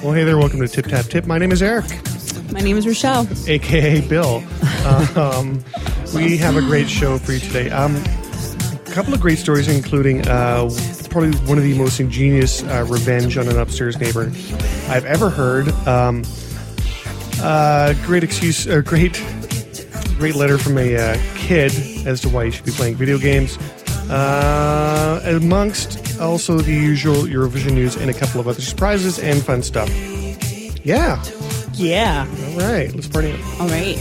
Well, hey there. Welcome to Tip Tap Tip. My name is Eric. My name is Rochelle. A.K.A. Bill. We have a great show for you today. A couple of great stories, including probably one of the most ingenious revenge on an upstairs neighbor I've ever heard. Great excuse, or great letter from a kid as to why you should be playing video games. Amongst also the usual Eurovision news and a couple of other surprises and fun stuff. Yeah. Yeah. All right. Let's party. All right.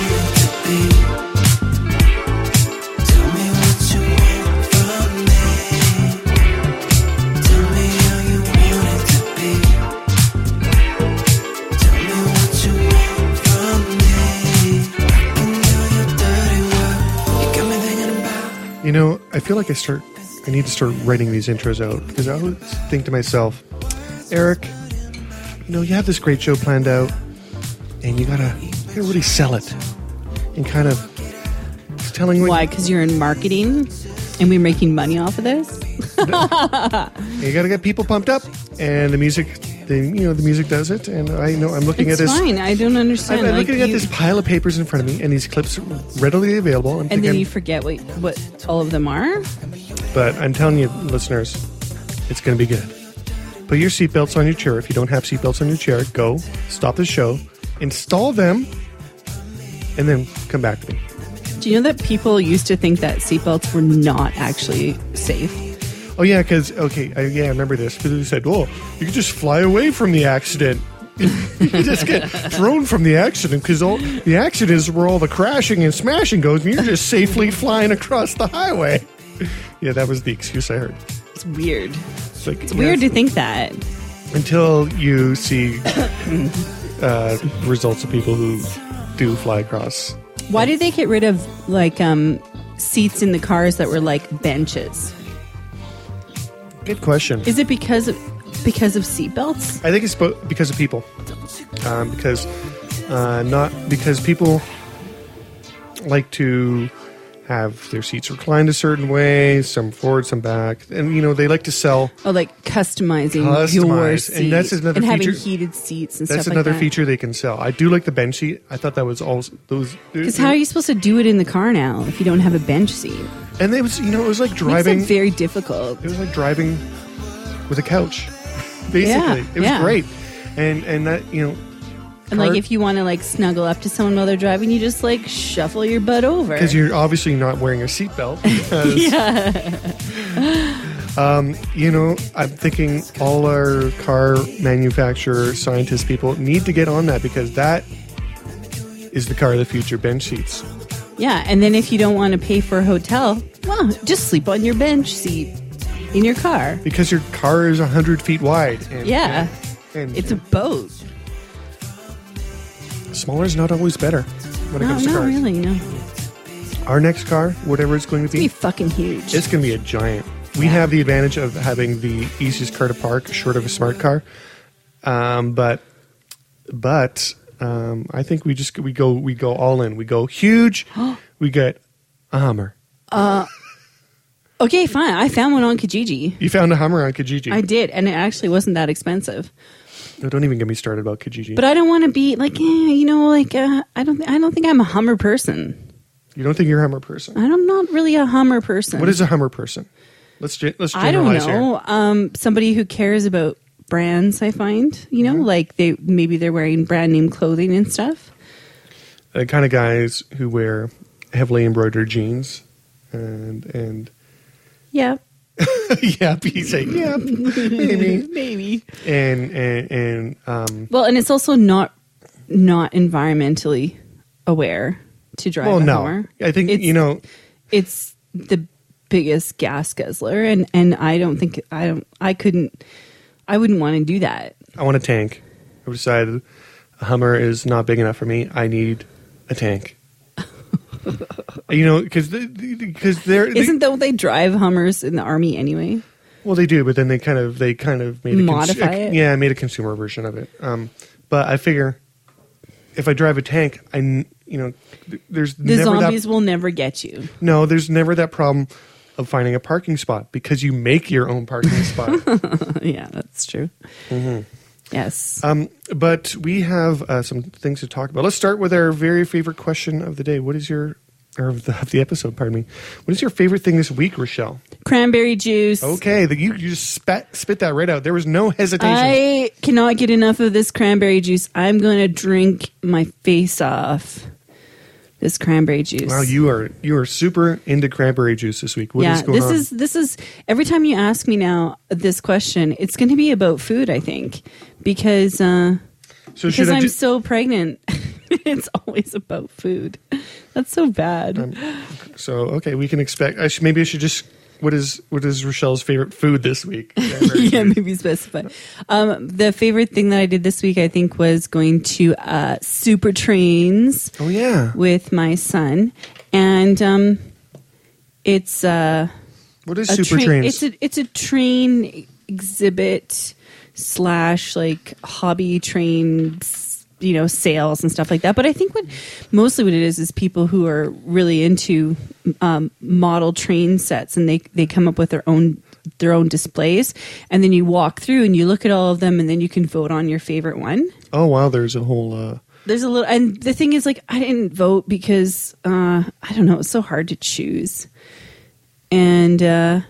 You know, I feel like I need to start writing these intros out because I always think to myself, Eric, you know, you have this great show planned out and you gotta really sell it and kind of telling Why? Because you're in marketing and we're making money off of this? You gotta get people pumped up and the music does it. And I know I'm looking at this. It's fine. I don't understand. I'm looking at this pile of papers in front of me and these clips readily available. And then you forget what all of them are? But I'm telling you, listeners, it's going to be good. Put your seatbelts on your chair. If you don't have seatbelts on your chair, go, stop the show, install them, and then come back to me. Do you know that people used to think that seatbelts were not actually safe? Oh, yeah, because, I remember this. Because they said, you could just fly away from the accident. You just get thrown from the accident because the accident is where all the crashing and smashing goes, and you're just safely flying across the highway. Yeah, that was the excuse I heard. It's weird. It's weird to think that. Until you see results of people who do fly across. Why did they get rid of, seats in the cars that were like benches? Good question. Is it because of seatbelts? I think it's because of people. Not because people like to have their seats reclined a certain way, some forward, some back, and they like to sell. Oh, like customizing your seat, and that's another and feature. Having heated seats and that's stuff like that. That's another feature they can sell. I do like the bench seat. I thought that was also those. Because how are you supposed to do it in the car now if you don't have a bench seat? And it was, it was like driving. Makes it very difficult. It was like driving with a couch, basically. It was great, and that And if you want to snuggle up to someone while they're driving, you just shuffle your butt over because you're obviously not wearing a seatbelt. I'm thinking all our car manufacturer scientist people need to get on that because that is the car of the future, bench seats. Yeah, and then if you don't want to pay for a hotel, well, just sleep on your bench seat in your car because your car is 100 feet wide. And it's a boat. Smaller is not always better when it comes to cars. No, really, no. Our next car, whatever it's going to be, it's going to be fucking huge. It's going to be a giant. We have the advantage of having the easiest car to park, short of a smart car. But I think we go all in. We go huge. We get a Hummer. Okay, fine. I found one on Kijiji. You found a Hummer on Kijiji. I did, and it actually wasn't that expensive. No, don't even get me started about Kijiji. But I don't want to be I don't think I'm a Hummer person. You don't think you're a Hummer person? I'm not really a Hummer person. What is a Hummer person? Let's generalize I don't know. Here. Somebody who cares about brands. I find they're wearing brand name clothing and stuff. The kind of guys who wear heavily embroidered jeans and yeah. Yeah, he's saying, yeah, maybe. And well, and it's also not environmentally aware to drive a Hummer. I think it's the biggest gas guzzler, and I wouldn't want to do that. I want a tank. I've decided a Hummer is not big enough for me. I need a tank. Because don't they drive Hummers in the Army anyway? Well, they do, but then they kind of made modify it. Yeah, made a consumer version of it. But I figure if I drive a tank, there's the zombies will never get you. No, there's never that problem of finding a parking spot because you make your own parking spot. Yeah, that's true. Mm-hmm. Yes. But we have some things to talk about. Let's start with our very favorite question of the day. What is your, or of the episode, pardon me. What is your favorite thing this week, Rochelle? Cranberry juice. Okay, you just spit that right out. There was no hesitation. I cannot get enough of this cranberry juice. I'm going to drink my face off. This cranberry juice. Wow, you are super into cranberry juice this week. What is going on? This is every time you ask me now this question, it's going to be about food, I think, because I'm so pregnant. It's always about food. That's so bad. Okay, we can expect. Maybe I should just. What is Rochelle's favorite food this week? Yeah, maybe specify. The favorite thing that I did this week, I think, was going to Super Trains. Oh yeah, with my son, and it's what is Super Trains? It's a train exhibit / like hobby train, sales and stuff like that. But I think mostly what it is people who are really into model train sets, and they come up with their own displays, and then you walk through and you look at all of them, and then you can vote on your favorite one. Oh wow, there's a whole there's a little, and the thing is, like, I didn't vote because I don't know, it's so hard to choose. And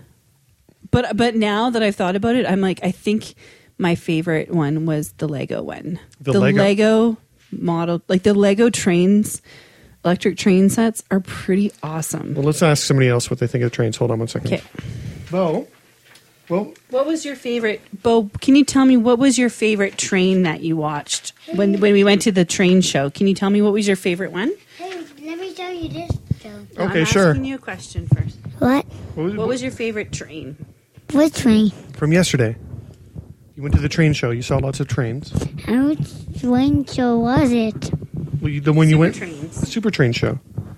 but now that I've thought about it, I'm like, I think my favorite one was the Lego one. The Lego model, like the Lego trains, electric train sets are pretty awesome. Well, let's ask somebody else what they think of trains. Hold on one second. Okay. Bo? Well, what was your favorite? Bo, can you tell me what was your favorite train that you watched when we went to the train show? Can you tell me what was your favorite one? Hey, let me tell you this, Joe. No, okay, I'm sure. asking you a question first. What? What was your favorite train? What train? From yesterday. You went to the train show. You saw lots of trains. And which train show was it? Well, the one you went. Trains. The Super Train show.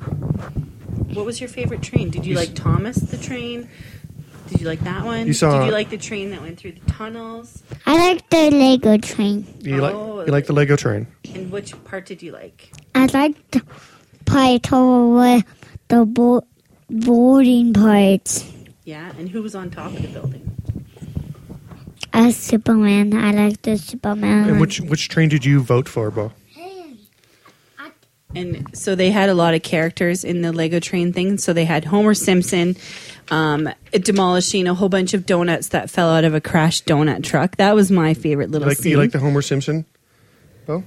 What was your favorite train? Did you like Thomas the Train? Did you like that one? You saw. Did you like the train that went through the tunnels? I like the Lego train. You like the Lego train. And which part did you like? I like the part over the boarding parts. Yeah, and who was on top of the building? Superman. I like the Superman. And which train did you vote for, Bo? And so they had a lot of characters in the Lego train thing. So they had Homer Simpson demolishing a whole bunch of donuts that fell out of a crashed donut truck. That was my favorite little scene. You like the Homer Simpson, Bo?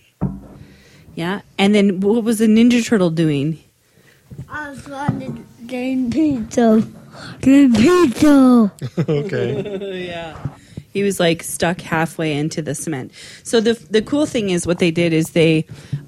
Yeah. And then what was the Ninja Turtle doing? I was on the pizza. The pizza. Okay. Yeah. He was like stuck halfway into the cement. So the cool thing is what they did is they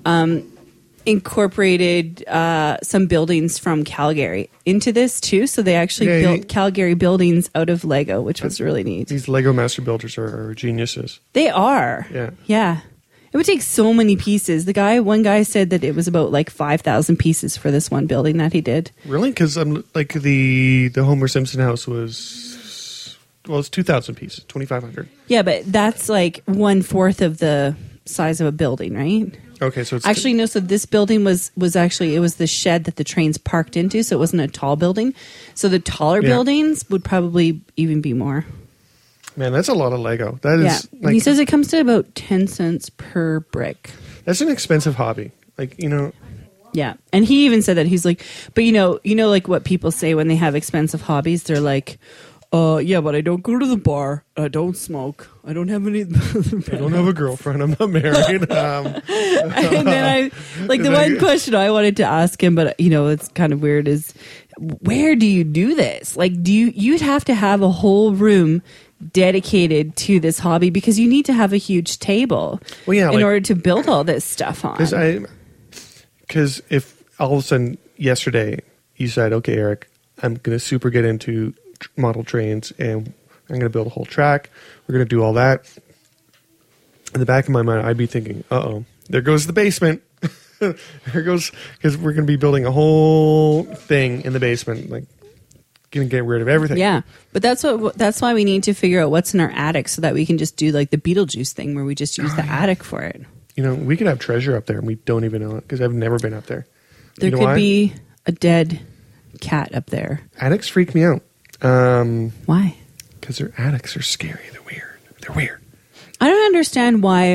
incorporated some buildings from Calgary into this too. So they actually built Calgary buildings out of Lego, which was really neat. These Lego master builders are geniuses. They are. Yeah. Yeah. It would take so many pieces. One guy said that it was about like 5,000 pieces for this one building that he did. Really? Because like the Homer Simpson house was. Well, it's 2,000 pieces, 2,500. Yeah, but that's like 1/4 of the size of a building, right? Okay, so it's actually no. So this building was actually, it was the shed that the trains parked into, so it wasn't a tall building. So the taller buildings would probably even be more. Man, that's a lot of Lego. That is. Yeah, he says it comes to about 10 cents per brick. That's an expensive hobby. Like Yeah, and he even said that he's like, but like what people say when they have expensive hobbies, they're like. Yeah, but I don't go to the bar. I don't smoke. I don't have any. I don't have a girlfriend. I'm not married. And then the one question I wanted to ask him, but it's kind of weird, is where do you do this? Like, you'd have to have a whole room dedicated to this hobby because you need to have a huge table in order to build all this stuff on. Because if all of a sudden yesterday you said, okay, Eric, I'm going to super get into model trains and I'm going to build a whole track. We're going to do all that. In the back of my mind, I'd be thinking, there goes the basement. There goes, because we're going to be building a whole thing in the basement, like going to get rid of everything. Yeah, but that's why we need to figure out what's in our attic so that we can just do like the Beetlejuice thing where we just use the attic for it. We could have treasure up there and we don't even know it because I've never been up there. There could be a dead cat up there. Attics freak me out. Why? Because their attics are scary. They're weird. I don't understand why,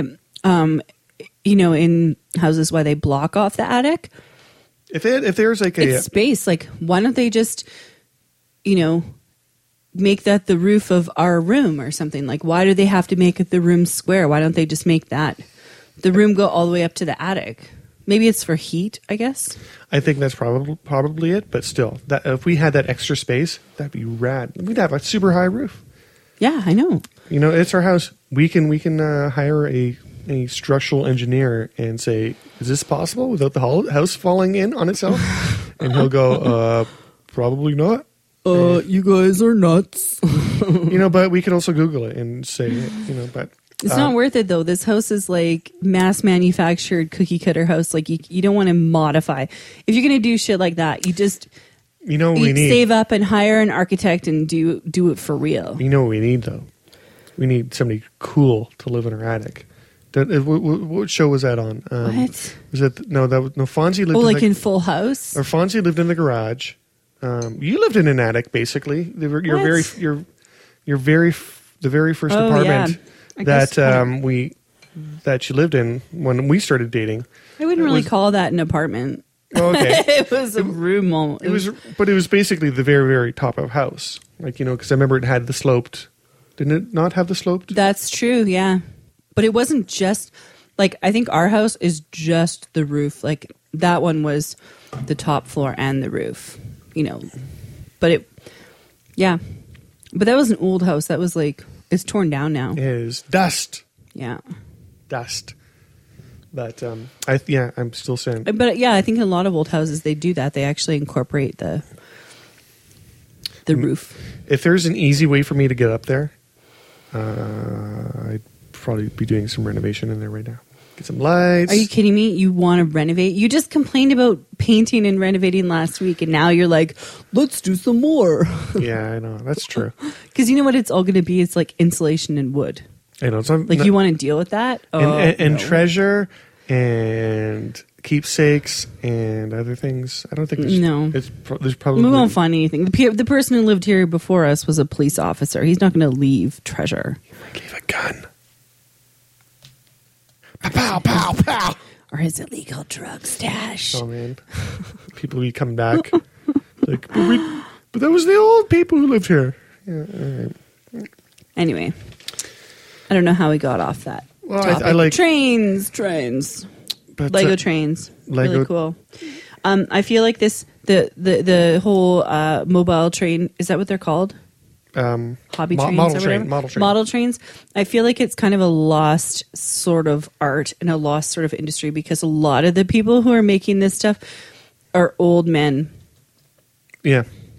in houses, why they block off the attic. If there's like It's space. Like, why don't they just, make that the roof of our room or something? Like, why do they have to make the room square? Why don't they just make that the room go all the way up to the attic? Maybe it's for heat, I guess. I think that's probably it. But still, that if we had that extra space, that'd be rad. We'd have a super high roof. Yeah, I know. It's our house. We can hire a structural engineer and say, is this possible without the house falling in on itself? And he'll go, probably not. You guys are nuts. But we could also Google it and say, but it's not worth it though. This house is like mass manufactured cookie cutter house. Like you don't want to modify. If you're going to do shit like that, you just, what we need. Save up and hire an architect and do it for real. You know what we need though? We need somebody cool to live in our attic. What show was that on? What? Was it Fonzie lived in Full House? Or Fonzie lived in the garage. You lived in an attic, basically. The very first apartment that you lived in when we started dating. I wouldn't really call that an apartment. Oh, okay. It was a room. It was basically the very, very top of house. Like, because I remember it had the sloped. Didn't it not have the sloped? That's true, yeah. But it wasn't just, like, I think our house is just the roof. Like, that one was the top floor and the roof, But But that was an old house. That was like, it's torn down now. It is dust. Yeah. Dust. But, I'm still saying. But, yeah, I think in a lot of old houses, they do that. They actually incorporate the roof. If there's an easy way for me to get up there, I'd probably be doing some renovation in there right now. Get some lights. Are you kidding me? You want to renovate? You just complained about painting and renovating last week, and now you're like, let's do some more. Yeah, I know. That's true. Because you know what it's all going to be? It's like insulation and wood. I know. You want to deal with that? And treasure and keepsakes and other things. I don't think there's there's probably... We won't find anything. The person who lived here before us was a police officer. He's not going to leave treasure. He might leave a gun. Pow, pow, pow. Or his illegal drug stash. Oh, man. People will be coming back. Like, but that was the old people who lived here. Yeah, all right. Anyway. I don't know how we got off that. Well, I like... Trains. But, Lego trains. Lego. Really cool. I feel like the whole mobile train, is that what they're called? Hobby trains or whatever? Model trains. I feel like it's kind of a lost sort of art and a lost sort of industry because a lot of the people who are making this stuff are old men. Yeah.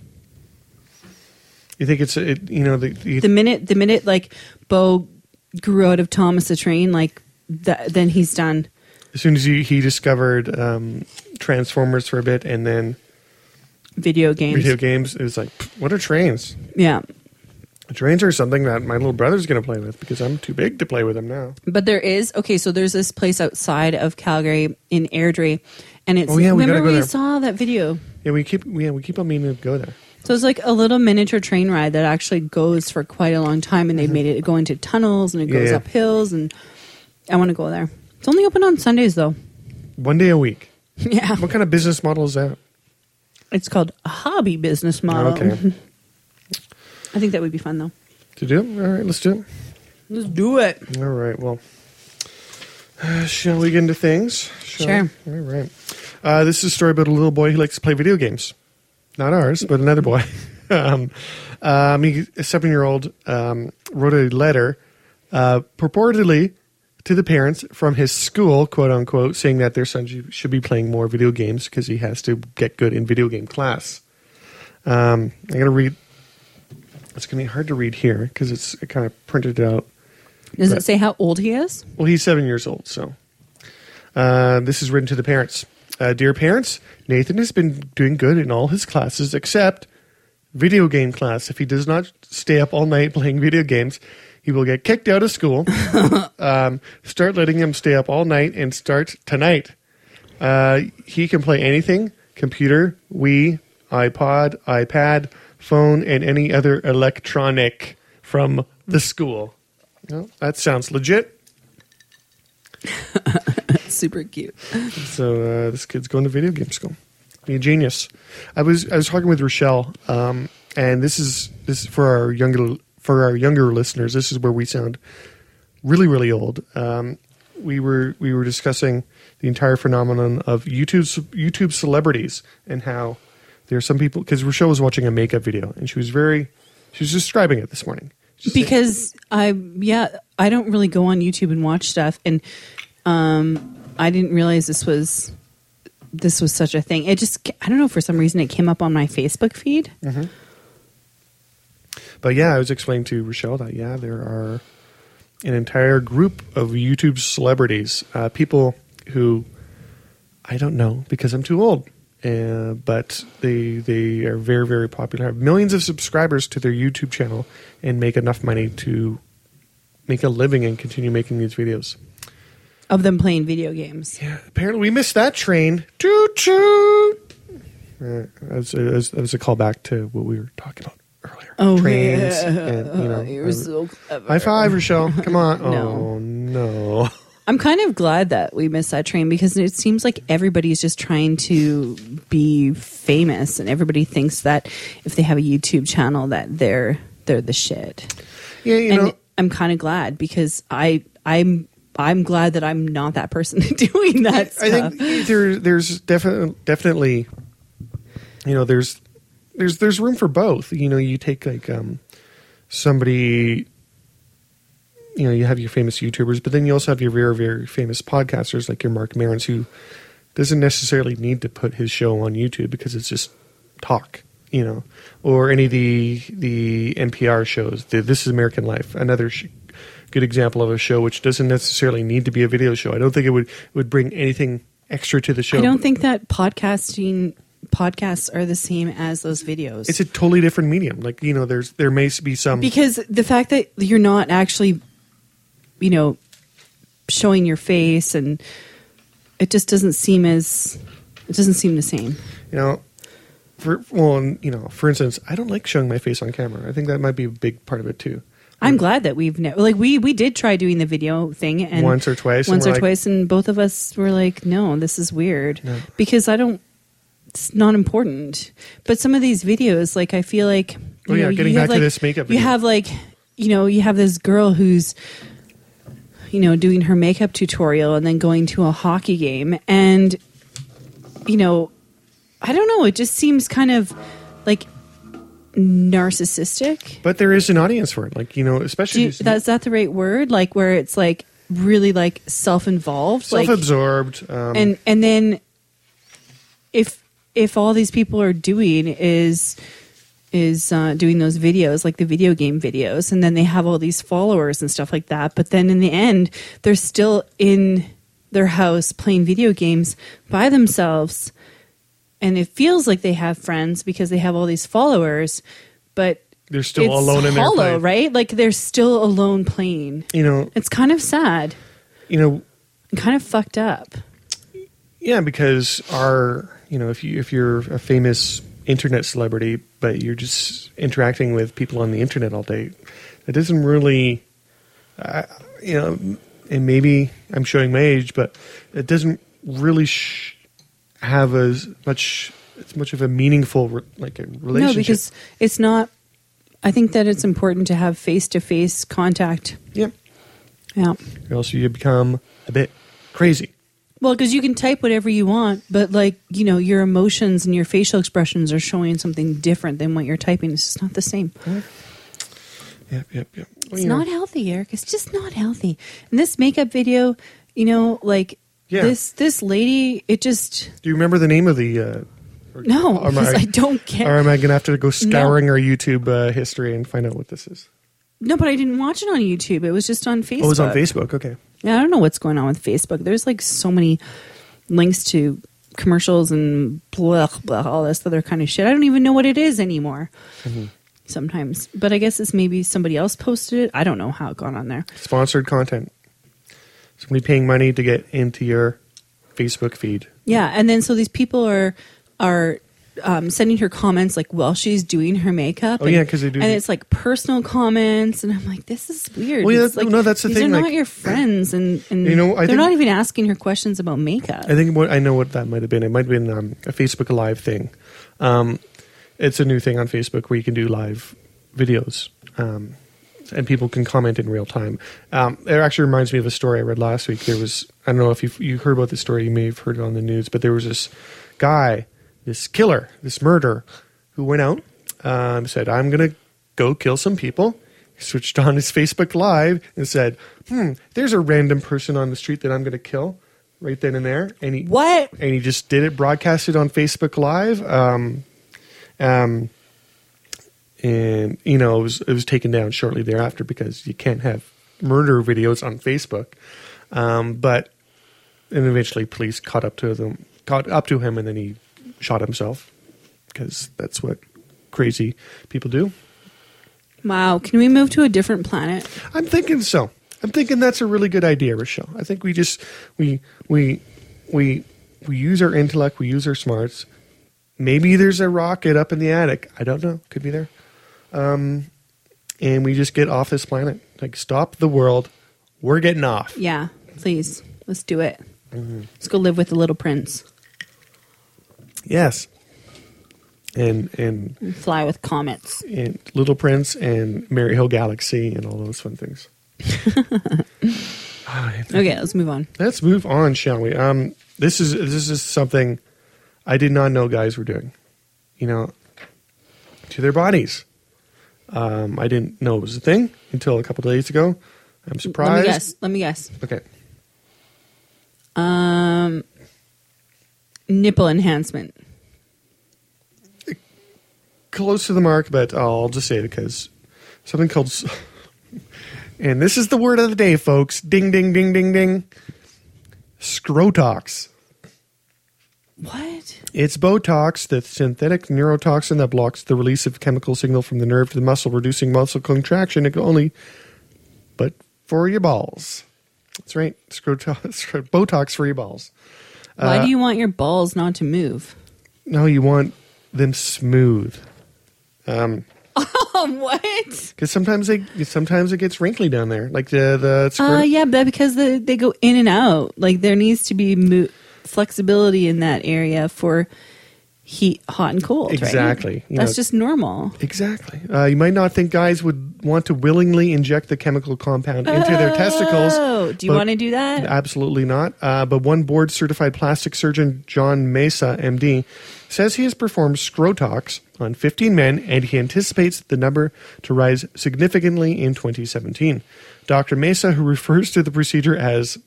You think it's the minute like Bo grew out of Thomas the Train, like then he's done. As soon as he discovered Transformers for a bit and then video games, it was like, what are trains? Yeah. Trains are something that my little brother's going to play with because I'm too big to play with them now. But there's this place outside of Calgary in Airdrie, and it's. Oh yeah, remember we saw that video. Yeah, we keep on meaning to go there. So it's like a little miniature train ride that actually goes for quite a long time, and they've made it go into tunnels and it goes up hills, and I want to go there. It's only open on Sundays though. 1 day a week. Yeah. What kind of business model is that? It's called a hobby business model. Okay. I think that would be fun, though. To do it? All right, let's do it. Let's do it. All right, well, shall we get into things? Sure. All right. This is a story about a little boy who likes to play video games. Not ours, but another boy. A 7-year-old wrote a letter purportedly to the parents from his school, quote unquote, saying that their son should be playing more video games because he has to get good in video game class. I got to read. It's going to be hard to read here because it's kind of printed out. Does it say how old he is? Well, he's 7 years old. So this is written to the parents. Dear parents, Nathan has been doing good in all his classes except video game class. If he does not stay up all night playing video games, he will get kicked out of school. Start letting him stay up all night and start tonight. He can play anything, computer, Wii, iPod, iPad, phone, and any other electronic from the school. Well, that sounds legit. Super cute. So this kid's going to video game school. Be a genius. I was talking with Rochelle, and this is for our younger listeners. This is where we sound really, really old. We were discussing the entire phenomenon of YouTube celebrities and how there are some people, because Rochelle was watching a makeup video and she was describing it this morning. Because I don't really go on YouTube and watch stuff, and I didn't realize this was such a thing. It just, I don't know, for some reason it came up on my Facebook feed. Mm-hmm. But yeah, I was explaining to Rochelle that there are an entire group of YouTube celebrities, people who I don't know because I'm too old, but they are very, very popular, have millions of subscribers to their YouTube channel, and make enough money to make a living and continue making these videos. Of them playing video games. Yeah, apparently we missed that train. Toot toot. That was a callback to what we were talking about earlier. Oh, trains. yeah. And, You're so clever. High five, Rochelle. Come on. No. Oh, no. I'm kind of glad that we missed that train, because it seems like everybody's just trying to be famous, and everybody thinks that if they have a YouTube channel that they're the shit. Yeah, and I'm kind of glad, because I'm glad that I'm not that person doing that stuff. I think there's definitely, there's room for both. You take like somebody, you have your famous YouTubers, but then you also have your very, very famous podcasters like your Mark Marons, who doesn't necessarily need to put his show on YouTube because it's just talk, or any of the NPR shows. This is American Life, another good example of a show which doesn't necessarily need to be a video show. I don't think it would bring anything extra to the show. I don't think that podcasts are the same as those videos. It's a totally different medium. Like, there may be some, because the fact that you're not actually, showing your face, and it just doesn't seem the same. For instance, I don't like showing my face on camera. I think that might be a big part of it too. I'm glad that we did try doing the video thing, and once or twice, and both of us were like, no, this is weird, because it's not important. But some of these videos, like, I feel like, getting back to this makeup video. You have you have this girl who's, doing her makeup tutorial and then going to a hockey game, and, I don't know, it just seems kind of like narcissistic. But there is an audience for it, like, especially is that the right word, like, where it's like really like self-involved, self-absorbed, and then if all these people are doing is doing those videos, like the video game videos, and then they have all these followers and stuff like that, but then in the end they're still in their house playing video games by themselves, and it feels like they have friends because they have all these followers, but they're still alone in their play. Right? Like, they're still alone playing. It's kind of sad. And kind of fucked up. Yeah, because if you're a famous internet celebrity, but you're just interacting with people on the internet all day, that doesn't really, and maybe I'm showing my age, but it doesn't really have as much of a meaningful like a relationship. No, because it's not. I think that it's important to have face-to-face contact. Yeah. Yeah. Or else you become a bit crazy. Well, because you can type whatever you want, but your emotions and your facial expressions are showing something different than what you're typing. It's just not the same. Yep. Well, it's not healthy, Eric. It's just not healthy. And this makeup video, this lady, it just... Do you remember the name of the... No, because I don't care. Or am I going to have to go scouring our YouTube history and find out what this is? No, but I didn't watch it on YouTube. It was just on Facebook. Oh, it was on Facebook. Okay. Yeah, I don't know what's going on with Facebook. There's like so many links to commercials and blah, blah, all this other kind of shit. I don't even know what it is anymore sometimes. But I guess it's maybe somebody else posted it. I don't know how it got on there. Sponsored content. Somebody paying money to get into your Facebook feed. Yeah, and then so these people are sending her comments like while she's doing her makeup. Oh, yeah, 'cause they do- And it's like personal comments, and I'm like, this is weird. Well, yeah, It's like, that's the these thing, are not like- your friends, and I they're think- not even asking her questions about makeup. I think I know what that might have been. It might have been a Facebook Live thing. It's a new thing on Facebook where you can do live videos, and people can comment in real time. It actually reminds me of a story I read last week. There was, I don't know if you heard about this story. You may have heard it on the news, but there was this guy, this killer, this murderer, who went out, said, I'm going to go kill some people. He switched on his Facebook Live and said, there's a random person on the street that I'm going to kill right then and there. And he just did it, broadcasted on Facebook Live. And, you know, it was taken down shortly thereafter because you can't have murder videos on Facebook. And eventually police caught up to him, and then he shot himself because that's what crazy people do. Wow. Can we move to a different planet? I'm thinking so. I'm thinking that's a really good idea, Rochelle. I think we use our intellect, we use our smarts. Maybe there's a rocket up in the attic. I don't know. Could be there. And we just get off this planet. Like, stop the world. We're getting off. Yeah, please. Let's do it. Mm-hmm. Let's go live with the Little Prince. Yes. And Fly with comets. and Little Prince and Mary Hill Galaxy and all those fun things. Okay, let's move on. Let's move on, shall we? This is something I did not know guys were doing. You know, to their bodies. I didn't know it was a thing until a couple of days ago. I'm surprised. Let me guess. Okay. Nipple enhancement. Close to the mark, but I'll just say it because something called, and this is the word of the day, folks. Ding, ding, ding, ding, ding. Scrotox. What? It's Botox, the synthetic neurotoxin that blocks the release of chemical signal from the nerve to the muscle, reducing muscle contraction. It can only, but for your balls. That's right. Botox for your balls. Why do you want your balls not to move? No, you want them smooth. What? Because sometimes it gets wrinkly down there, like the. Yeah, but because they go in and out. Like there needs to be flexibility in that area for heat, hot, and cold. Exactly. Right? You That's know, just normal. Exactly. You might not think guys would want to willingly inject the chemical compound into their testicles. Oh, do you want to do that? Absolutely not. But one board-certified plastic surgeon, John Mesa, MD, says he has performed Scrotox on 15 men, and he anticipates the number to rise significantly in 2017. Dr. Mesa, who refers to the procedure as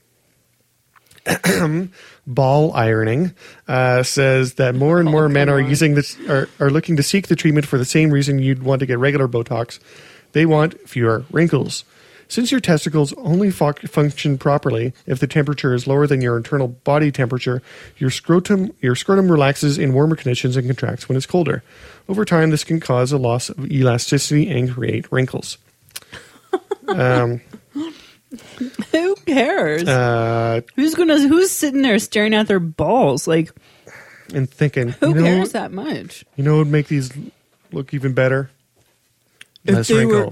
ball ironing, says that more and more men are using this, are looking to seek the treatment for the same reason you'd want to get regular Botox. They want fewer wrinkles. Since your testicles only function properly if the temperature is lower than your internal body temperature, your scrotum relaxes in warmer conditions and contracts when it's colder. Over time, this can cause a loss of elasticity and create wrinkles. Who cares? Who's sitting there staring at their balls? Like, And thinking, who cares that much? You know what would make these look even better? If Less they were- wrinkles.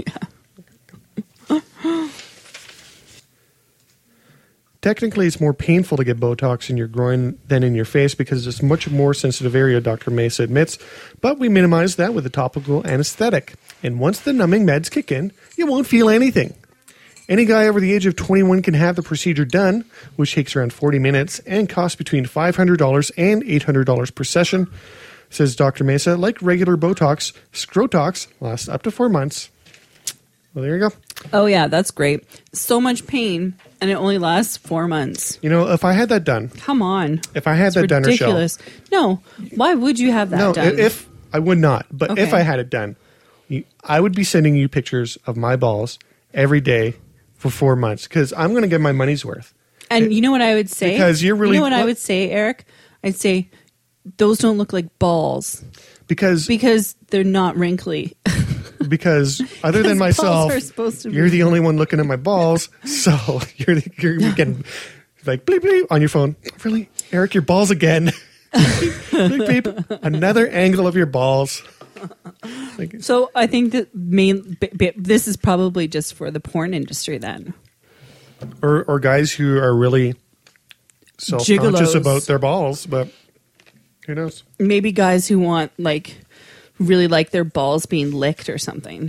Technically, it's more painful to get Botox in your groin than in your face because it's a much more sensitive area, Dr. Mesa admits. But we minimize that with a topical anesthetic. And once the numbing meds kick in, you won't feel anything. Any guy over the age of 21 can have the procedure done, which takes around 40 minutes and costs between $500 and $800 per session, says Dr. Mesa. Like regular Botox, Scrotox lasts up to 4 months. Well, there you go. Oh, yeah, that's great. So much pain, and it only lasts 4 months. You know, if I had that done, Come on. if I had It's that done, Rochelle. ridiculous. No, why would you have that No, done? if I would not, but if Okay. I had it done, I would be sending you pictures of my balls every day for 4 months because I'm going to get my money's worth. And you know what I would say? Because you're really- You know what I would say, Eric? I'd say, those don't look like balls Because they're not wrinkly. because other than Because balls myself, are supposed to be- you're the only one looking at my balls. So you're getting like bleep bleep on your phone. Really, Eric, your balls again. Like, babe, another angle of your balls. Like, So I think that this is probably just for the porn industry then. or guys who are really self-conscious Gigolos. about their balls, but who knows? Maybe guys who want really like their balls being licked or something.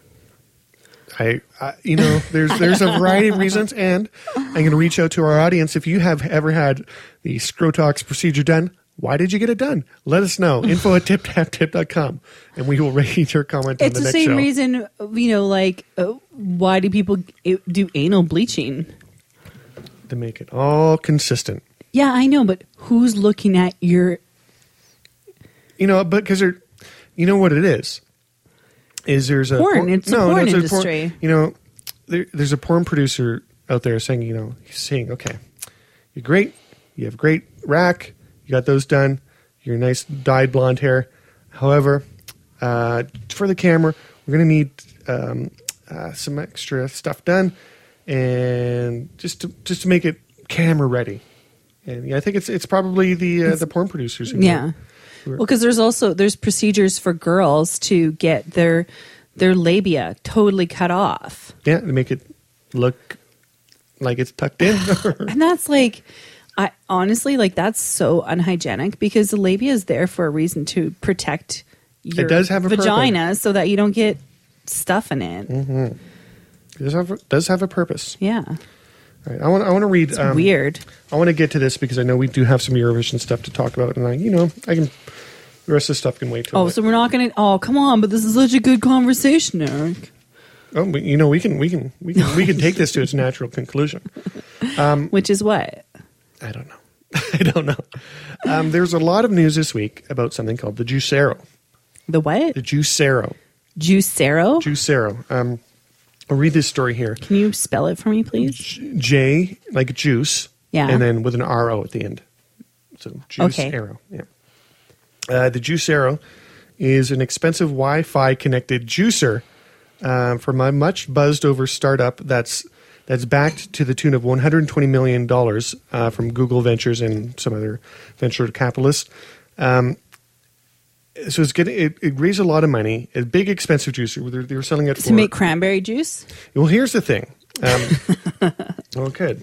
I there's a variety of reasons, and I'm going to reach out to our audience. If you have ever had the Scrotox procedure done, why did you get it done? Let us know. info@tiptaptip.com, and we will read your comment on It's the the next same show. reason, why do people do anal bleaching? To make it all consistent. Yeah, I know, but who's looking at your... But because you know what it is there's a Porn. It's a porn industry. There's a porn producer out there saying, he's saying, okay, you're great. You have great rack. You got those done. Your nice dyed blonde hair. However, for the camera, we're going to need some extra stuff done, and just to make it camera ready. And yeah, I think it's probably the porn producers. Yeah. Well, because there's procedures for girls to get their labia totally cut off. Yeah, to make it look like it's tucked in. And that's I honestly, that's so unhygienic, because the labia is there for a reason, to protect your It does have a vagina so that you don't get stuff in it. Mm-hmm. It does have a purpose. Yeah. All right, I want to read. It's weird. I want to get to this because I know we do have some Eurovision stuff to talk about, and I can. The rest of the stuff can wait till. Oh, so we're not going to. Oh, come on! But this is such a good conversation, Eric. Oh, we can take this to its natural conclusion. Which is what? I don't know. I don't know. There's a lot of news this week about something called the Juicero. The what? The Juicero. Juicero? Juicero. I'll read this story here. Can you spell it for me, please? J, like juice. Yeah. And then with an R-O at the end. So Juicero. Okay. Yeah. The Juicero is an expensive Wi-Fi connected juicer from a much buzzed over startup that's backed to the tune of $120 million from Google Ventures and some other venture capitalists. So it raised a lot of money. A big expensive juicer. They were selling it to make cranberry juice. Well, here's the thing. Well, it could.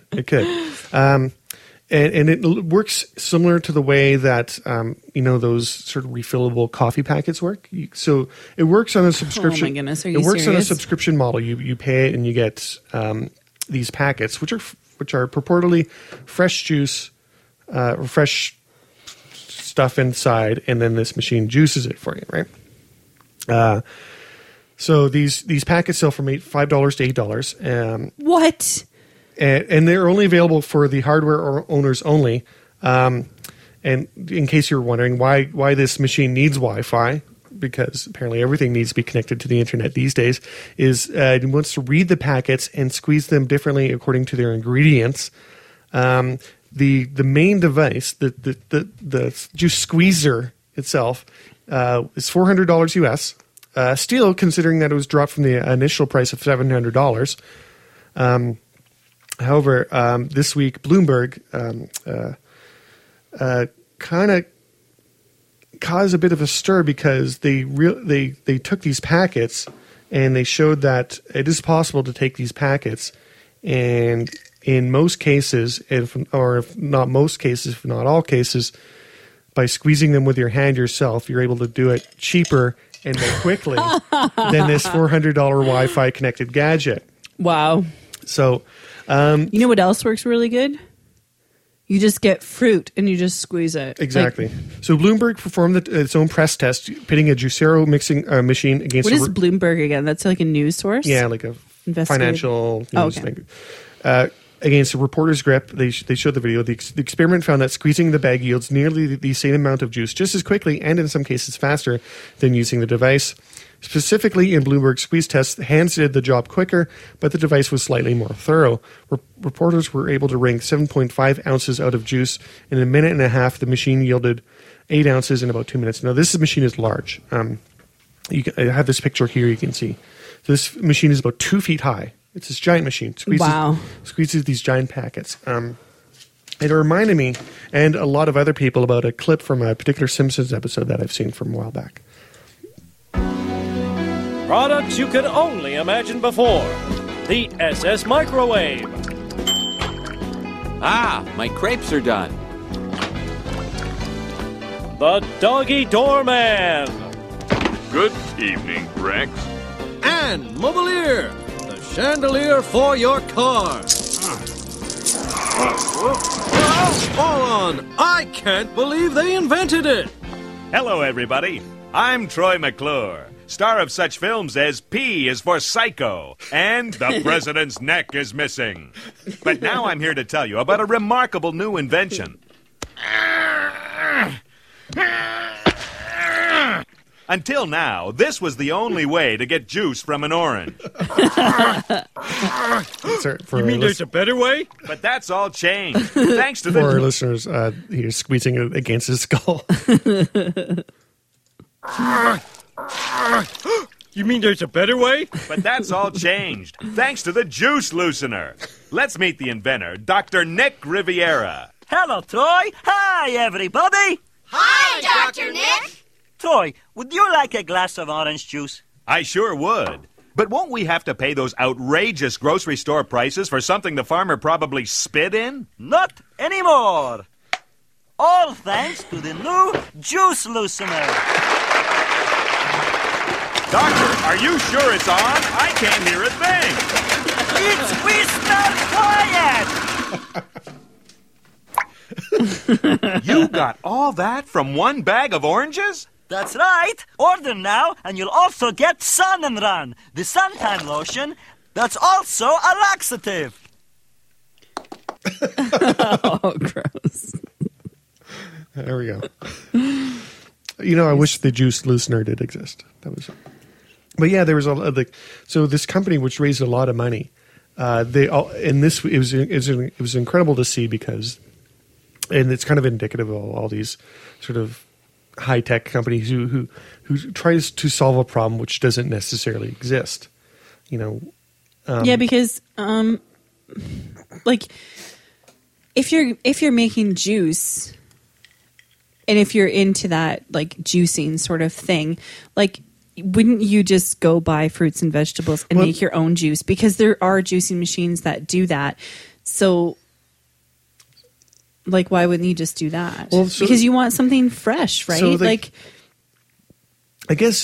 And it works similar to the way that those sort of refillable coffee packets work. So it works on a subscription. Oh my goodness, are you It works serious? on a subscription model. You pay it and you get these packets, which are purportedly fresh juice, or fresh stuff inside, and then this machine juices it for you, right? So these packets sell from $5 to $8. What? And they're only available for the hardware owners only. And in case you're wondering why this machine needs Wi-Fi, because apparently everything needs to be connected to the internet these days, is it wants to read the packets and squeeze them differently according to their ingredients. The main device, the juice squeezer itself, is $400 US. Still, considering that it was dropped from the initial price of $700. However, this week Bloomberg kind of caused a bit of a stir because they took these packets and they showed that it is possible to take these packets and in most cases, if not all cases, by squeezing them with your hand yourself, you're able to do it cheaper and more quickly than this $400 Wi-Fi connected gadget. Wow. So, you know what else works really good? You just get fruit and you just squeeze it. Exactly. So Bloomberg performed its own press test, pitting a Juicero mixing machine against. What is Bloomberg again? That's like a news source? Yeah, like a financial news thing. Against a reporter's grip, they showed the video. The experiment found that squeezing the bag yields nearly the same amount of juice just as quickly and in some cases faster than using the device. Specifically, in Bloomberg's squeeze test, hands did the job quicker, but the device was slightly more thorough. Reporters were able to wring 7.5 ounces out of juice. In a minute and a half, the machine yielded 8 ounces in about 2 minutes. Now, this machine is large. I have this picture here you can see. So this machine is about 2 feet high. It's this giant machine. Squeezes these giant packets. it reminded me and a lot of other people about a clip from a particular Simpsons episode that I've seen from a while back. Products you could only imagine before. The SS Microwave. Ah, my crepes are done. The Doggy Doorman. Good evening, Rex. And Mobilier, the chandelier for your car. Hold on, I can't believe they invented it. Hello, everybody. I'm Troy McClure, star of such films as P is for Psycho and The President's Neck is Missing. But now I'm here to tell you about a remarkable new invention. Until now, this was the only way to get juice from an orange. You mean there's a better way? But that's all changed. Thanks to For our the... listeners, he's squeezing it against his skull. You mean there's a better way? But that's all changed. Thanks to the juice loosener. Let's meet the inventor, Dr. Nick Riviera. Hello, Troy. Hi, everybody. Hi, Dr. Nick. Troy, would you like a glass of orange juice? I sure would. But won't we have to pay those outrageous grocery store prices for something the farmer probably spit in? Not anymore. All thanks to the new juice loosener. Doctor, are you sure it's on? I can't hear a thing. It's Whisper Quiet. You got all that from one bag of oranges? That's right. Order now, and you'll also get Sun and Run, the suntan lotion that's also a laxative. Oh, gross. There we go. I wish the juice loosener did exist. But yeah, there was so this company which raised a lot of money. It was incredible to see because, and it's kind of indicative of all these sort of high tech companies who tries to solve a problem which doesn't necessarily exist. Yeah, because like if you're making juice, and if you're into that like juicing sort of thing, like wouldn't you just go buy fruits and vegetables and make your own juice? Because there are juicing machines that do that. So like, why wouldn't you just do that? Well, because you want something fresh, right? So I guess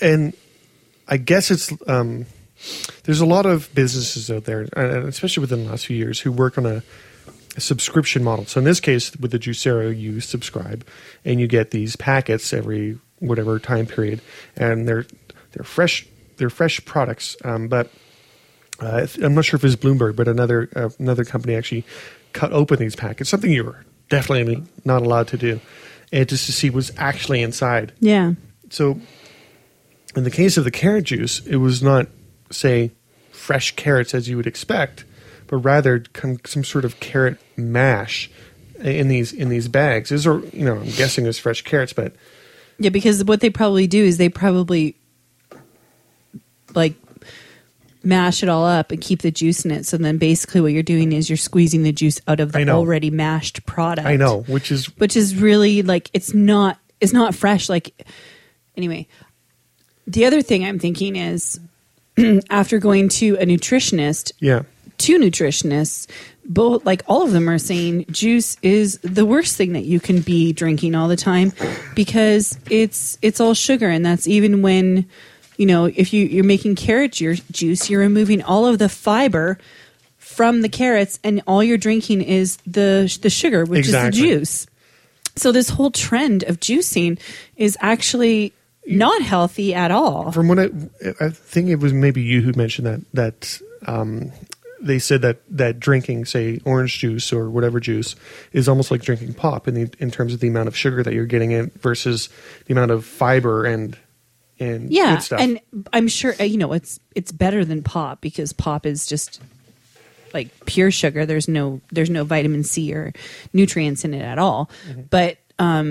it's there's a lot of businesses out there, and especially within the last few years, who work on a subscription model. So in this case, with the Juicero, you subscribe and you get these packets every whatever time period, and they're fresh products. But I'm not sure if it's Bloomberg, but another company actually cut open these packets, something you were definitely not allowed to do, and just to see what's actually inside. Yeah. So in the case of the carrot juice, it was not, say, fresh carrots as you would expect, but rather some sort of carrot mash in these bags. These are, I'm guessing it's fresh carrots, but yeah, because what they probably do is they probably like mash it all up and keep the juice in it. So then basically what you're doing is you're squeezing the juice out of the already mashed product. I know, which is really like it's not fresh. Like anyway, the other thing I'm thinking is after going to a nutritionist, two nutritionists, both like all of them are saying juice is the worst thing that you can be drinking all the time because it's all sugar, and that's even when if you're making carrot juice, you're removing all of the fiber from the carrots, and all you're drinking is the sugar, which is the juice. So this whole trend of juicing is actually not healthy at all. From what I think it was maybe you who mentioned that they said that drinking, say, orange juice or whatever juice is almost like drinking pop in terms of the amount of sugar that you're getting in versus the amount of fiber and good stuff. And I'm sure it's better than pop because pop is just like pure sugar. There's no vitamin C or nutrients in it at all. Mm-hmm. But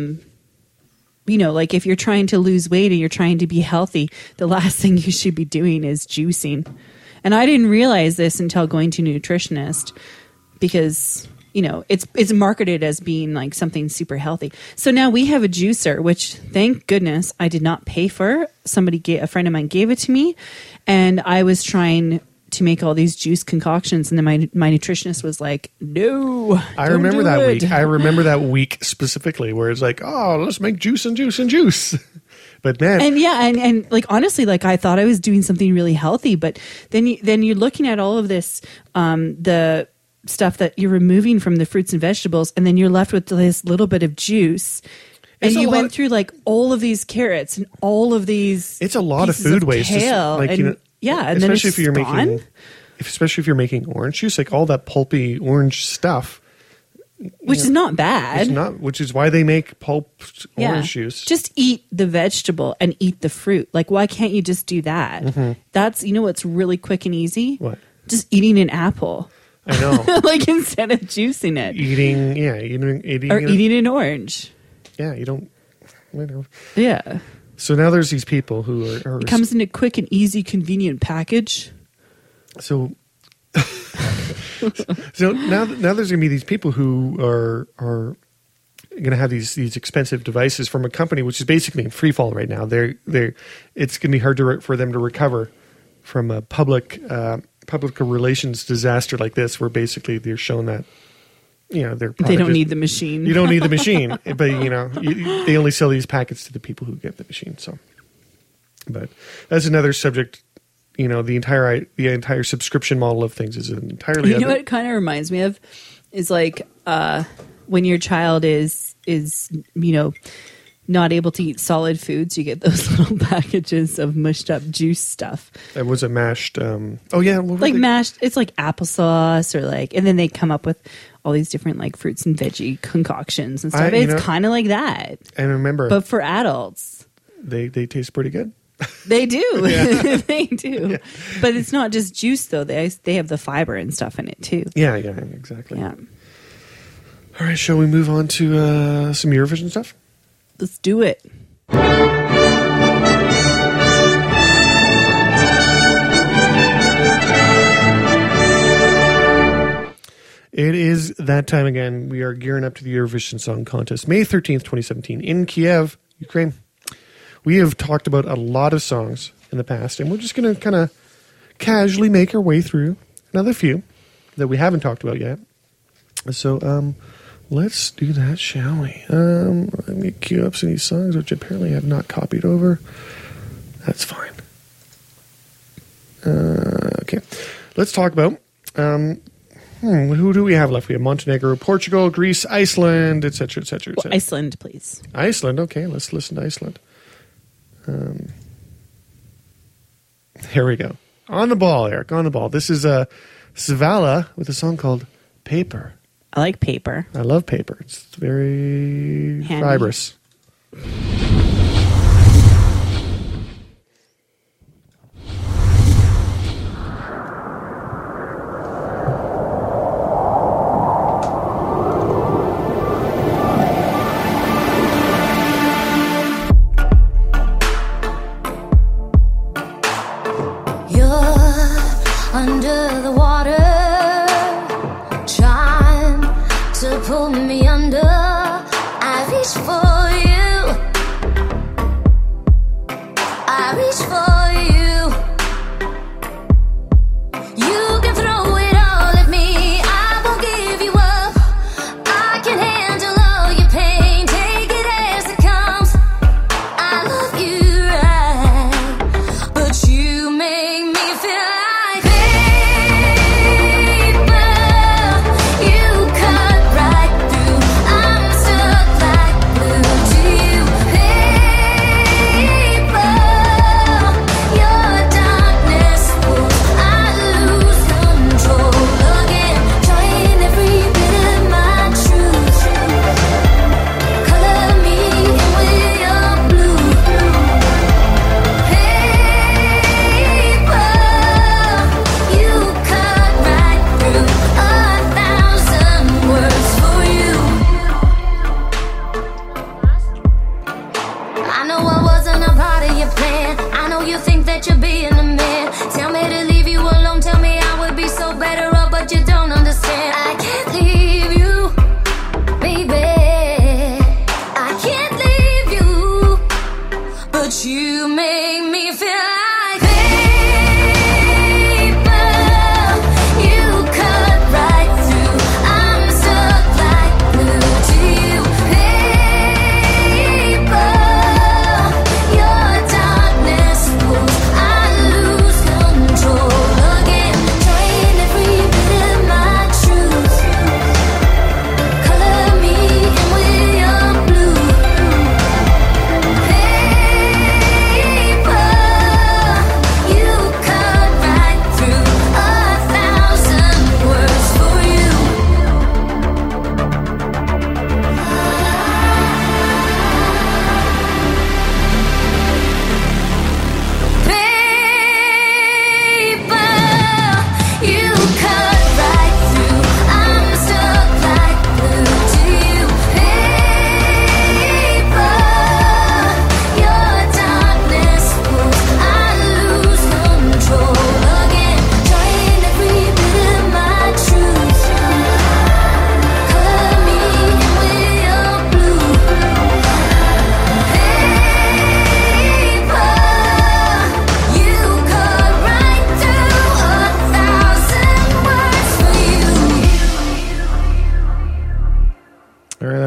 like if you're trying to lose weight and you're trying to be healthy, the last thing you should be doing is juicing. And I didn't realize this until going to a nutritionist because it's marketed as being like something super healthy. So now we have a juicer, which thank goodness I did not pay for. A friend of mine gave it to me, and I was trying to make all these juice concoctions, and then my nutritionist was like, "No, I remember that week. I remember that week specifically where it's like, oh, let's make juice and juice and juice. But man, and like honestly, like I thought I was doing something really healthy, but then you're looking at all of this, the stuff that you're removing from the fruits and vegetables, and then you're left with this little bit of juice. And you went through like all of these carrots and all of these. It's a lot of food waste. Like, and especially then if you're making orange juice, like all that pulpy orange stuff, which is not bad. It's not, which is why they make pulped orange juice. Just eat the vegetable and eat the fruit. Like, why can't you just do that? Mm-hmm. That's what's really quick and easy. What? Just eating an apple. I know. Like instead of juicing it, eating eating an orange. Yeah, you don't. Whatever. Yeah. So now there's these people who are it comes in a quick and easy, convenient package. So, so now there's going to be these people who are going to have these expensive devices from a company which is basically in free fall right now. It's going to be hard for them to recover from a public relations disaster like this, where basically they're shown that they don't need the machine. You don't need the machine, but they only sell these packets to the people who get the machine. So, but that's another subject. The entire subscription model of things is an entirely. You know what it kind of reminds me of is like when your child is not able to eat solid foods, you get those little packages of mushed up juice stuff. It was a mashed. Mashed. It's like applesauce or and then they come up with all these different like fruits and veggie concoctions and stuff. It's kind of like that. And remember, but for adults, they taste pretty good. They do. They do. Yeah. But it's not just juice though. They have the fiber and stuff in it too. Yeah, exactly. Yeah. All right, shall we move on to some Eurovision stuff? Let's do it. It is that time again. We are gearing up to the Eurovision Song Contest, May 13th, 2017, in Kiev, Ukraine. We have talked about a lot of songs in the past, and we're just going to kind of casually make our way through another few that we haven't talked about yet. So, let's do that, shall we? Let me queue up some of these songs, which apparently I have not copied over. That's fine. Okay. Let's talk about who do we have left? We have Montenegro, Portugal, Greece, Iceland, etc., etc., etc. Iceland, please. Iceland, okay. Let's listen to Iceland. Here we go. On the ball, Eric, on the ball. This is Svala with a song called Paper. I like paper. I love paper. It's very handy. Fibrous. Under the water, trying to pull me under. I reach for you. I reach for you. You can throw it all at me. I won't give you up. I can handle all your pain. Take it as it comes. I love you right, but you make me feel like you cut right through. I'm stuck like glue.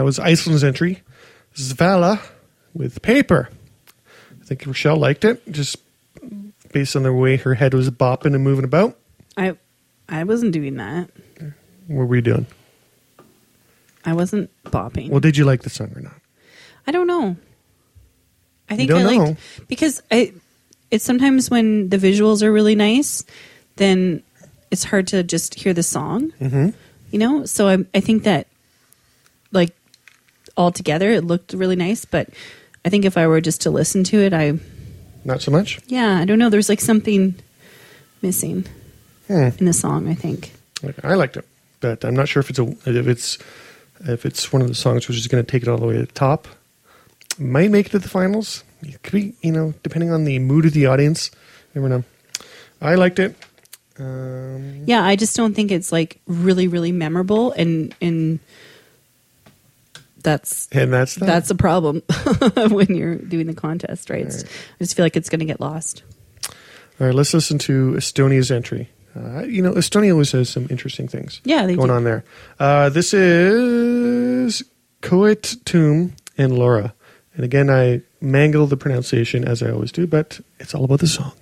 was Iceland's entry. Zvala with Paper. I think Rochelle liked it, just based on the way her head was bopping and moving about. I wasn't doing that. What were you doing? I wasn't bopping. Well, did you like the song or not? I don't know. I think You don't I know? liked because it's sometimes when the visuals are really nice, then it's hard to just hear the song. Mm-hmm. You know, so I think that like all together it looked really nice, but I think if I were just to listen to it, Not so much? I don't know. There's like something missing in the song, I think. I liked it, but I'm not sure if it's one of the songs which is going to take it all the way to the top. Might make it to the finals. It could be, depending on the mood of the audience. Never know. I liked it. Yeah, I just don't think it's like really, really memorable, and that's a problem when you're doing the contest, right? I just feel like it's going to get lost. All right, let's listen to Estonia's entry. Estonia always has some interesting things going on there. This is Koet Tum and Laura. And again, I mangle the pronunciation as I always do, but it's all about the song.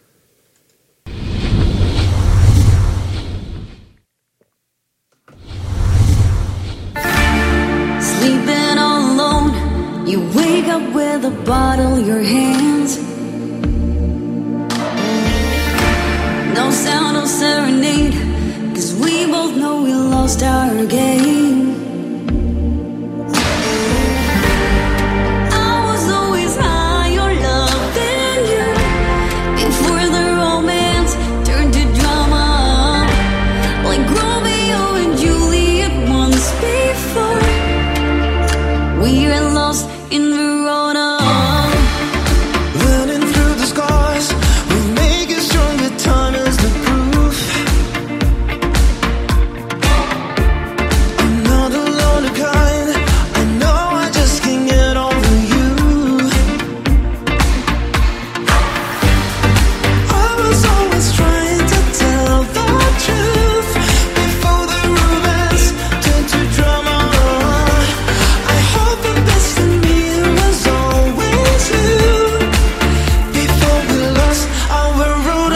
Sleeping all alone, you wake up with a bottle in your hands. No sound, no serenade, 'cause we both know we lost our game. I was always high on loving you before the romance turned to drama, like Romeo and Juliet once before. We are lost in Verona. Running through the scars, we make it stronger. Time is the proof. I'm not alone, the kind. I know I just can't get over you. I was always trying to tell the truth before the romance turned to drama. I hope the best in me was always you. Before we lost our road,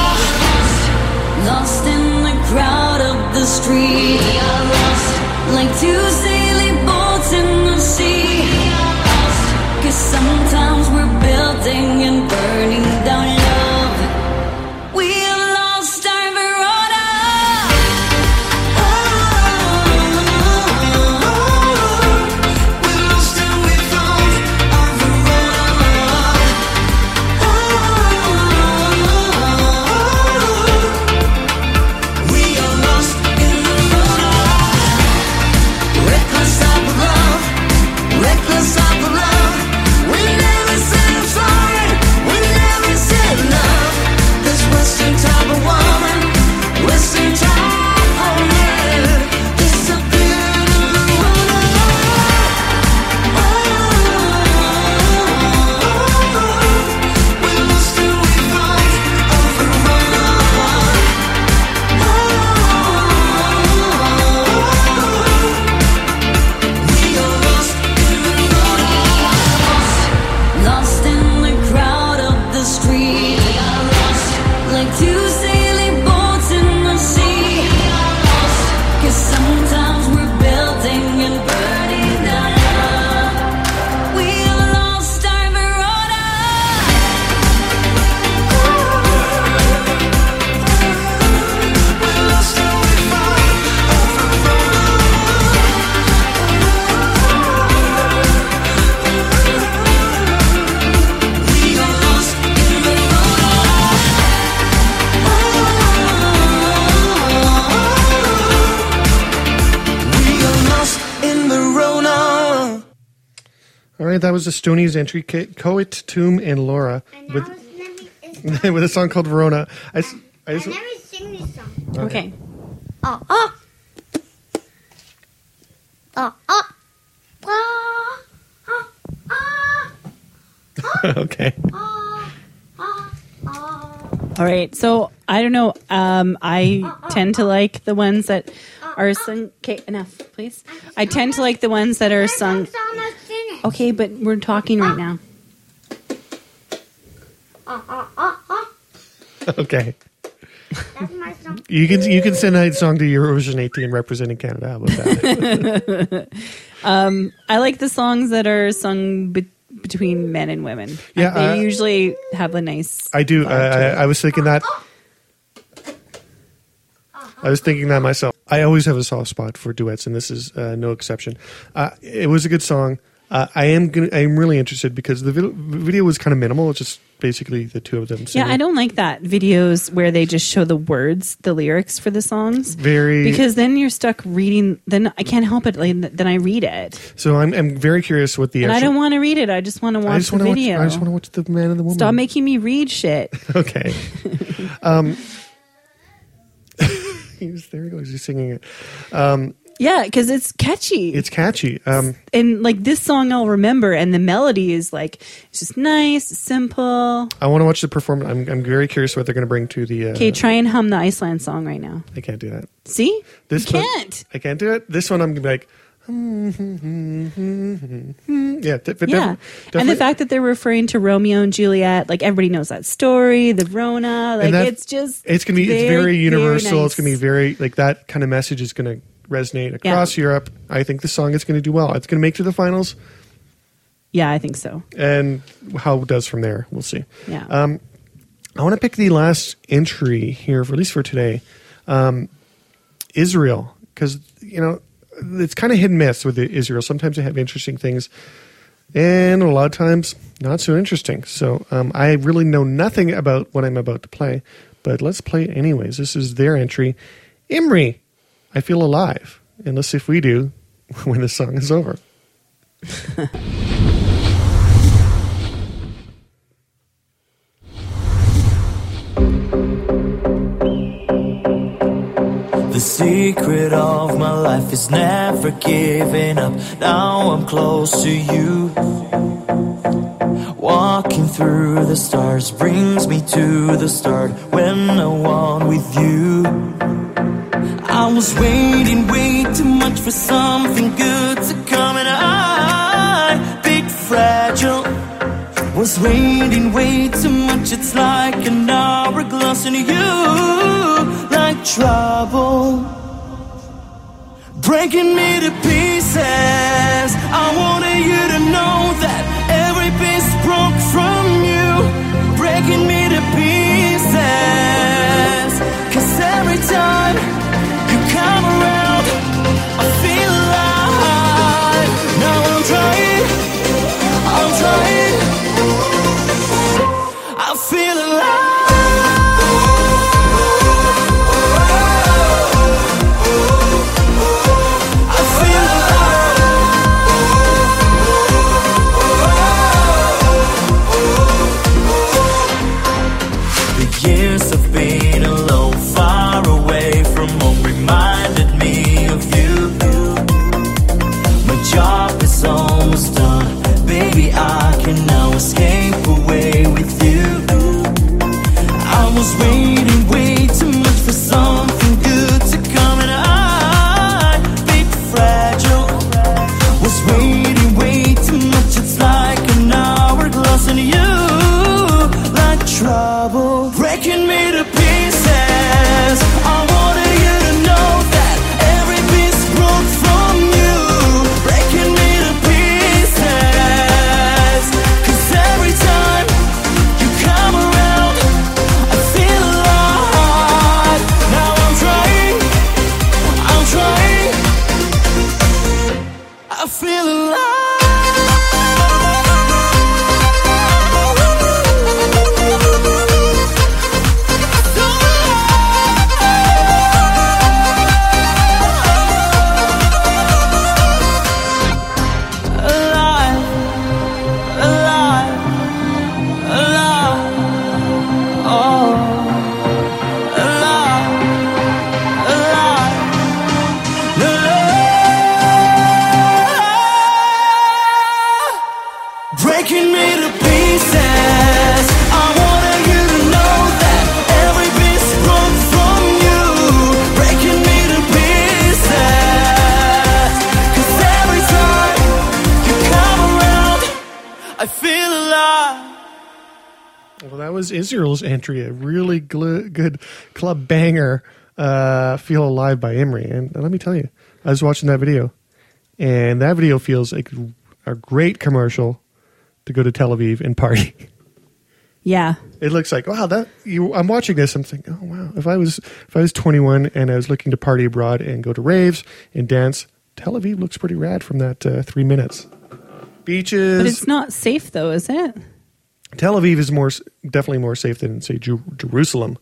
Lost in the crowd of the street. We are lost like two sailing boats in the sea. We are lost 'cause sometimes we're building and burning down love. We have lost our Verona. we lost and we found our Verona. We are lost in Verona. Reckless of love, reckless of love. We never said I'm sorry, we never said love. This Western type of woman, Western type of man, disappeared in Verona. We lost and we found our Verona. We are lost in Verona. Lost in the crowd of the street. We are lost like two sailing boats in the sea. We are lost 'cause sometimes we're building and burning down love. We have lost our Verona. We lost and we found our Verona. We are lost in Verona. We are lost in Verona. All right, that was Estonia's entry. Koet Tum and Laura with with a song called Verona. I I never sing this song. Okay. Oh, oh. Oh, oh. Oh, oh, oh. okay. Oh, oh, oh. All right, so I don't know. I tend to like the ones that are sung. Okay, enough, please. I tend to like the ones that are sung. Okay, but we're talking right now. Okay. That's my song. You can send a song to Eurovision 18 representing Canada. How about that? I like the songs that are sung between men and women. Yeah, They usually have a nice. I do. vibe to it. I was thinking that. I was thinking that myself. I always have a soft spot for duets, and this is no exception. It was a good song. I am really interested because the video was kind of minimal. It's just basically the two of them singing. Yeah, I don't like that videos where they just show the words, the lyrics for the songs. Because then you're stuck reading. Then I can't help it. Then I read it, So I'm very curious what the. and I don't want to read it. I just want to watch the video. I just want to watch the man and the woman. Stop making me read shit. Okay. There he goes. He's singing it. Yeah, because it's catchy. It's catchy. And like this song I'll remember, and the melody is like, it's just nice, simple. I want to watch the performance. I'm very curious what they're going to bring to the. Okay, try and hum the Iceland song right now. I can't do that. See? This you one- can't. I can't do it. This one I'm going to be like. Yeah, Yeah. And the fact that they're referring to Romeo and Juliet, like everybody knows that story, the Rona, like it's just. It's going to be. It's very universal. nice. It's going to be very like that kind of message is going to resonate across Europe. I think the song is going to do well. It's going to make it to the finals. Yeah, I think so. And how it does from there, we'll see. Yeah. I want to pick the last entry here, for at least for today. Israel, because it's kind of hit and miss with Israel. Sometimes they have interesting things, and a lot of times not so interesting. So I really know nothing about what I'm about to play, but let's play it anyways. This is their entry, Imri. I Feel Alive, and let's see if we do when the song is over. The secret of my life is never giving up. Now I'm close to you. Walking through the stars brings me to the start when I want with you. I was waiting way too much for something good to come, and I, big fragile, was waiting way too much. It's like an hourglass in you, like trouble, breaking me to pieces. I wanted you to know that every piece broke from you, breaking me to pieces. 'Cause every time you come around, I feel alive. Now I'm trying, I feel alive. I feel alive. was Israel's entry, a really good club banger, Feel Alive by Imri. And let me tell you, I was watching that video, and that video feels like a great commercial to go to Tel Aviv and party. Yeah. It looks like, wow, I'm watching this, I'm thinking, oh wow, if I was 21 and I was looking to party abroad and go to raves and dance, Tel Aviv looks pretty rad from that 3 minutes. Beaches. But it's not safe though, is it? Tel Aviv is definitely more safe than, say, Jerusalem.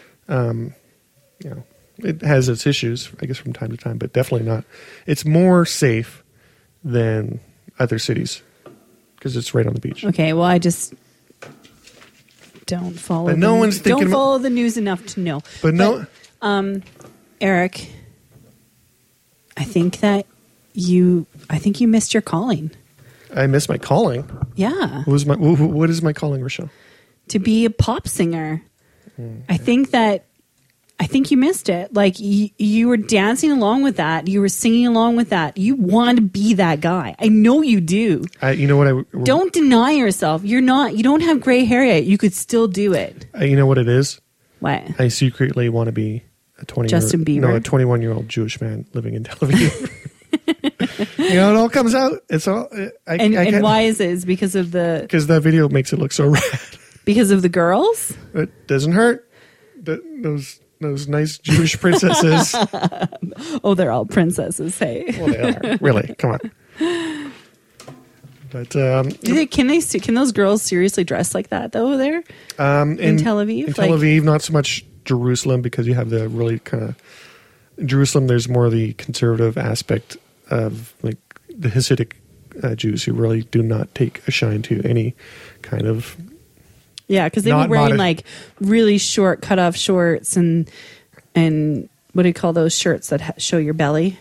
It has its issues, I guess, from time to time, but definitely not. It's more safe than other cities because it's right on the beach. Okay, well, I just don't follow. But no one's thinking. Don't follow the news enough to know. But no, Eric, I think you missed your calling. I missed my calling. Yeah. What is my calling, Rochelle? To be a pop singer. I think you missed it. Like you were dancing along with that. You were singing along with that. You want to be that guy. I know you do. You know what? Don't deny yourself. You don't have gray hair yet. You could still do it. You know what it is? What? I secretly want to be a 21-year-old Jewish man living in Tel Aviv. It all comes out. It's all. And why is it? Is because of because that video makes it look so rad. Because of the girls? It doesn't hurt. Those nice Jewish princesses. Oh, they're all princesses. Hey, well, they are. Really, come on. But can those girls seriously dress like that though? There in Tel Aviv. In Tel Aviv, not so much Jerusalem because you have the really kind of Jerusalem. There's more of the conservative aspect of like the Hasidic Jews who really do not take a shine to any kind of. Yeah, because they were wearing like really short cutoff shorts and what do you call those shirts that show your belly?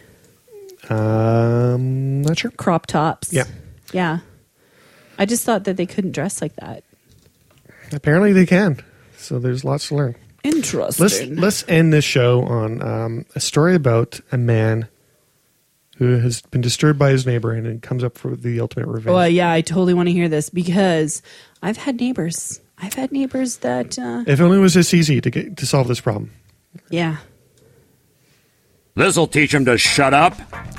Not sure. Crop tops. Yeah. Yeah. I just thought that they couldn't dress like that. Apparently they can. So there's lots to learn. Interesting. Let's end this show on a story about a man who has been disturbed by his neighbor and comes up for the ultimate revenge. Well, yeah, I totally want to hear this because I've had neighbors that... if only it was this easy to solve this problem. Yeah. This'll teach him to shut up.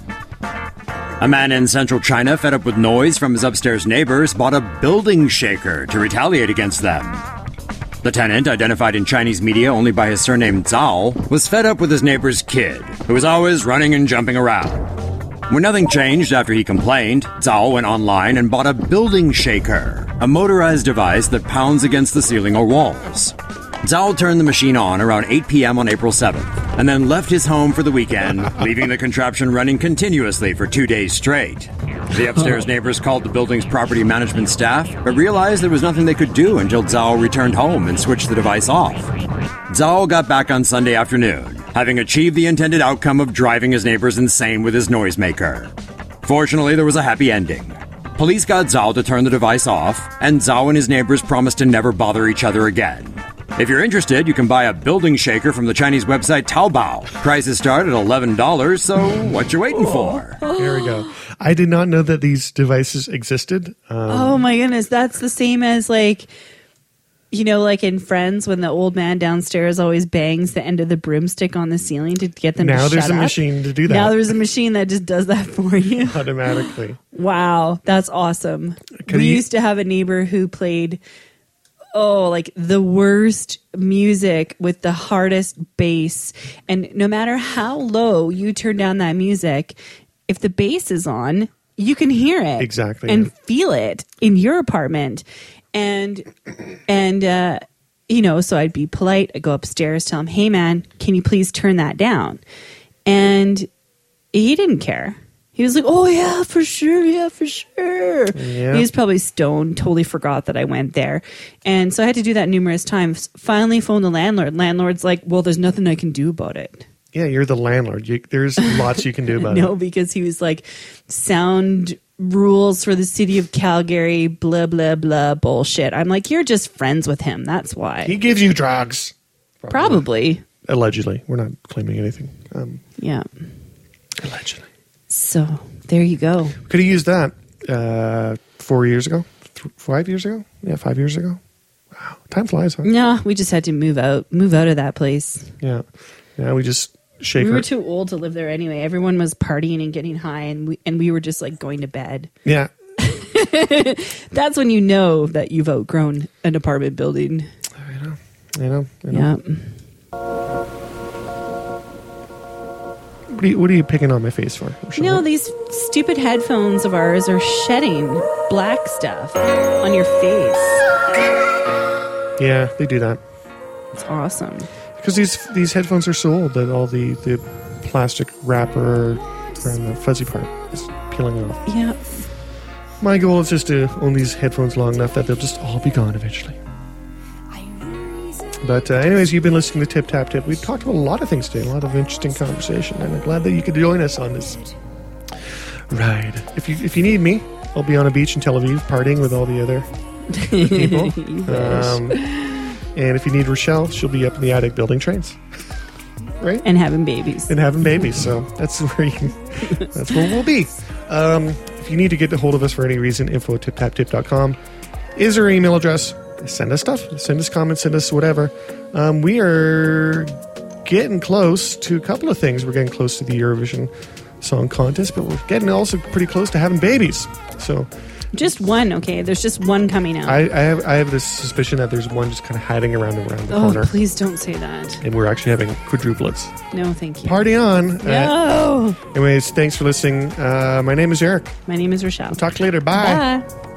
A man in central China, fed up with noise from his upstairs neighbors, bought a building shaker to retaliate against them. The tenant, identified in Chinese media only by his surname Zhao, was fed up with his neighbor's kid, who was always running and jumping around. When nothing changed after he complained, Zhao went online and bought a building shaker, a motorized device that pounds against the ceiling or walls. Zhao turned the machine on around 8 p.m. on April 7th, and then left his home for the weekend, leaving the contraption running continuously for 2 days straight. The upstairs neighbors called the building's property management staff, but realized there was nothing they could do until Zhao returned home and switched the device off. Zhao got back on Sunday afternoon, having achieved the intended outcome of driving his neighbors insane with his noisemaker. Fortunately, there was a happy ending. Police got Zhao to turn the device off, and Zhao and his neighbors promised to never bother each other again. If you're interested, you can buy a building shaker from the Chinese website Taobao. Prices start at $11, so what you waiting for? There we go. I did not know that these devices existed. Oh my goodness, that's the same as like in Friends when the old man downstairs always bangs the end of the broomstick on the ceiling to get them to shut up. Now there's a machine to do that. Now there's a machine that just does that for you. Automatically. Wow, that's awesome. We used to have a neighbor who played... like the worst music with the hardest bass. And no matter how low you turn down that music, if the bass is on, you can hear it. Exactly. And feel it in your apartment. And so I'd be polite. I'd go upstairs, tell him, hey man, can you please turn that down? And he didn't care. He was like, oh, yeah, for sure. Yeah, for sure. Yeah. He was probably stoned, totally forgot that I went there. And so I had to do that numerous times. Finally phoned the landlord. Landlord's like, well, there's nothing I can do about it. Yeah, you're the landlord. There's lots you can do about it. No, because he was like, sound rules for the city of Calgary, blah, blah, blah, bullshit. I'm like, you're just friends with him. That's why. He gives you drugs. Probably. Allegedly. We're not claiming anything. Yeah. Allegedly. So there you go. Could have used that 4 years ago, 5 years ago. Yeah, 5 years ago. Time flies, huh? No, we just had to move out of that place. Yeah. Yeah, we just shake We our... were too old to live there anyway. Everyone was partying and getting high, and we were just like going to bed. Yeah. That's when you know that you've outgrown an apartment building. I know. Yeah. What are you picking on my face for? No, these stupid headphones of ours are shedding black stuff on your face. Yeah, they do that. It's awesome. Because these headphones are so old that all the plastic wrapper around the fuzzy part is peeling off. Yeah. My goal is just to own these headphones long enough that they'll just all be gone eventually. But anyways, you've been listening to Tip Tap Tip. We've talked about a lot of things today, a lot of interesting conversation, and I'm glad that you could join us on this ride. If you need me, I'll be on a beach in Tel Aviv partying with all the other people. And if you need Rochelle, she'll be up in the attic building trains. Right? And having babies. So that's where we'll be. If you need to get a hold of us for any reason, info@tiptaptip.com is our email address. Send us stuff. Send us comments. Send us whatever. We are getting close to a couple of things. We're getting close to the Eurovision Song Contest, but we're getting also pretty close to having babies. So just one, okay? There's just one coming out. I have this suspicion that there's one just kind of hiding around the corner. Oh, please don't say that. And we're actually having quadruplets. No, thank you. Party on. No. Anyways, thanks for listening. My name is Eric. My name is Rochelle. We'll talk later. Bye. Bye.